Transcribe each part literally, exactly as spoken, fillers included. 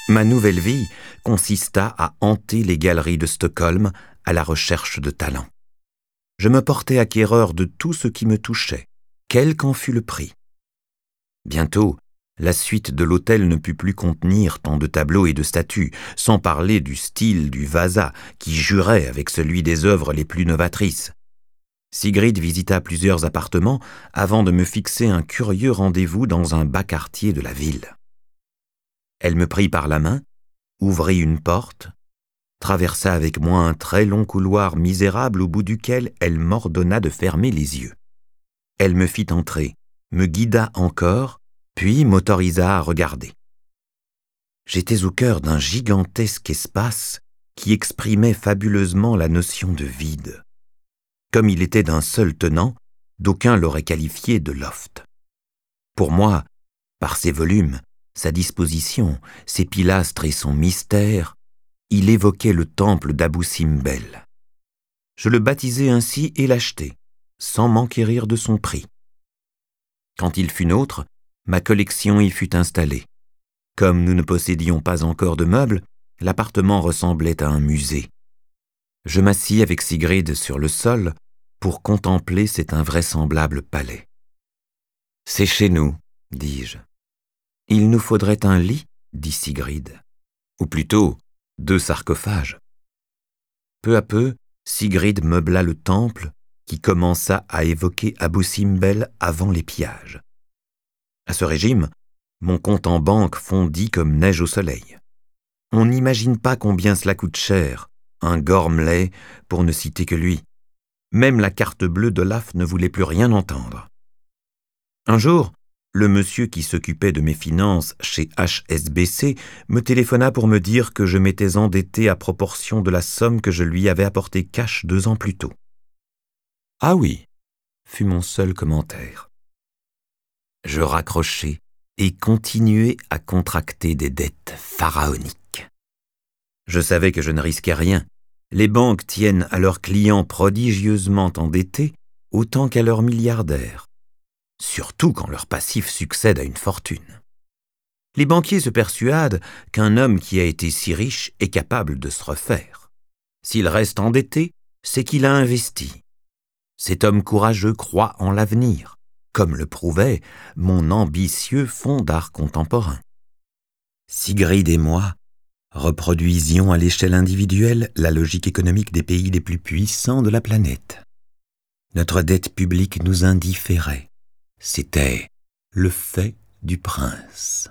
Ma nouvelle vie consista à hanter les galeries de Stockholm à la recherche de talents. Je me portais acquéreur de tout ce qui me touchait, quel qu'en fût le prix. Bientôt, la suite de l'hôtel ne put plus contenir tant de tableaux et de statues, sans parler du style du Vasa qui jurait avec celui des œuvres les plus novatrices. Sigrid visita plusieurs appartements avant de me fixer un curieux rendez-vous dans un bas quartier de la ville. Elle me prit par la main, ouvrit une porte, traversa avec moi un très long couloir misérable au bout duquel elle m'ordonna de fermer les yeux. Elle me fit entrer, me guida encore, puis m'autorisa à regarder. J'étais au cœur d'un gigantesque espace qui exprimait fabuleusement la notion de vide. Comme il était d'un seul tenant, d'aucuns l'auraient qualifié de loft. Pour moi, par ses volumes, sa disposition, ses pilastres et son mystère, il évoquait le temple d'Abou Simbel. Je le baptisai ainsi et l'achetai, sans m'enquérir de son prix. Quand il fut nôtre, ma collection y fut installée. Comme nous ne possédions pas encore de meubles, l'appartement ressemblait à un musée. Je m'assis avec Sigrid sur le sol pour contempler cet invraisemblable palais. « C'est chez nous, dis-je. »« Il nous faudrait un lit, dit Sigrid. Ou plutôt, deux sarcophages. » Peu à peu, Sigrid meubla le temple qui commença à évoquer Abou Simbel avant les pillages. À ce régime, mon compte en banque fondit comme neige au soleil. On n'imagine pas combien cela coûte cher, un Gormley pour ne citer que lui. Même la carte bleue d'Olaf ne voulait plus rien entendre. Un jour, le monsieur qui s'occupait de mes finances chez H S B C me téléphona pour me dire que je m'étais endetté à proportion de la somme que je lui avais apportée cash deux ans plus tôt. « Ah oui », fut mon seul commentaire. Je raccrochai et continuai à contracter des dettes pharaoniques. Je savais que je ne risquais rien. Les banques tiennent à leurs clients prodigieusement endettés autant qu'à leurs milliardaires, surtout quand leur passif succède à une fortune. Les banquiers se persuadent qu'un homme qui a été si riche est capable de se refaire. S'il reste endetté, c'est qu'il a investi. Cet homme courageux croit en l'avenir, comme le prouvait mon ambitieux fonds d'art contemporain. Sigrid et moi reproduisions à l'échelle individuelle la logique économique des pays les plus puissants de la planète. Notre dette publique nous indifférait. C'était le fait du prince.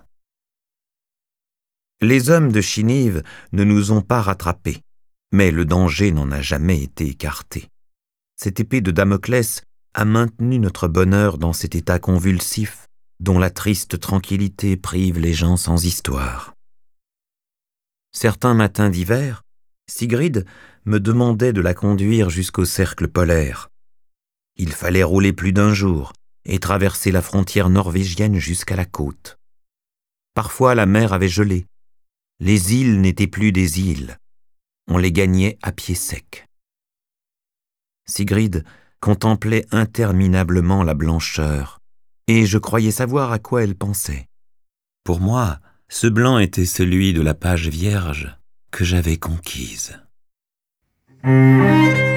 Les hommes de Chinive ne nous ont pas rattrapés, mais le danger n'en a jamais été écarté. Cette épée de Damoclès a maintenu notre bonheur dans cet état convulsif dont la triste tranquillité prive les gens sans histoire. Certains matins d'hiver, Sigrid me demandait de la conduire jusqu'au cercle polaire. Il fallait rouler plus d'un jour et traverser la frontière norvégienne jusqu'à la côte. Parfois la mer avait gelé. Les îles n'étaient plus des îles. On les gagnait à pied sec. Sigrid contemplait interminablement la blancheur, et je croyais savoir à quoi elle pensait. Pour moi, ce blanc était celui de la page vierge que j'avais conquise.